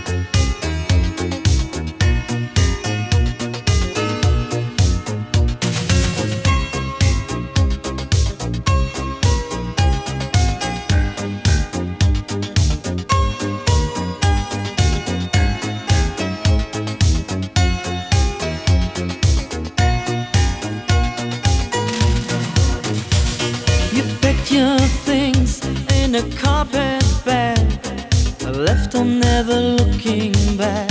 Your things in a carpet bag, left on never looking back.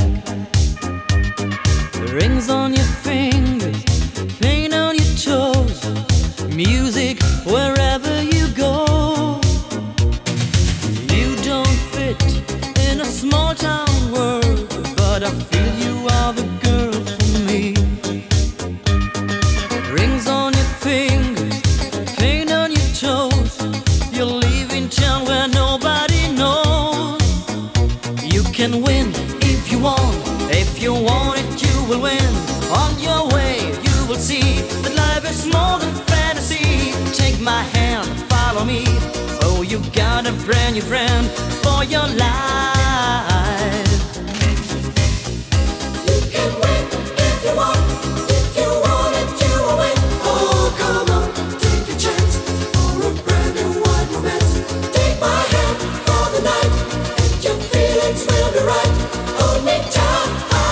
Rings on your fingers, paint on your toes, music wherever you go. You don't fit in a small town world, but I feel you are the girl for me. Rings on your fingers, paint on your toes, you're leaving town where nobody knows. You can win if you want. If you want it, you will win. On your way, you will see that life is more than fantasy. Take my hand, follow me. Oh, you got a brand new friend for your life. You can win if you want. If you want it, you will win. Oh, come on, take a chance for a brand new wide romance. Take my hand for the night, and your feelings will be right. Hold me tight.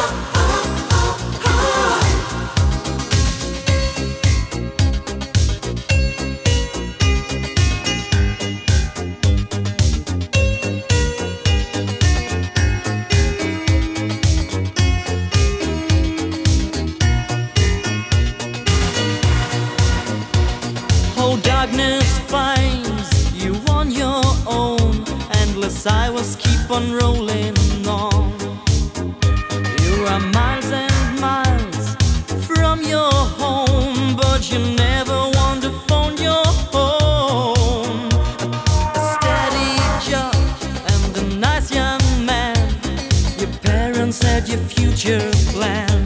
Oh, darkness finds you on your own. Endless highways keep on rolling on. You are miles and miles from your home, but you never want to phone your home. A steady job and a nice young man, your parents had your future planned.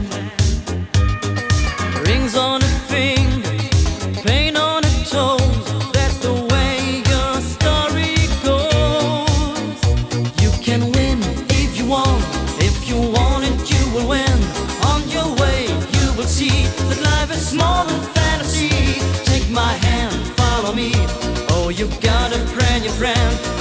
Rings on a finger, paint on a toes, that's the way your story goes. You can win if you want. If you want it, you will win. On your way, you will see that life is more than fantasy. Take my hand, follow me. Oh, you got a brand new friend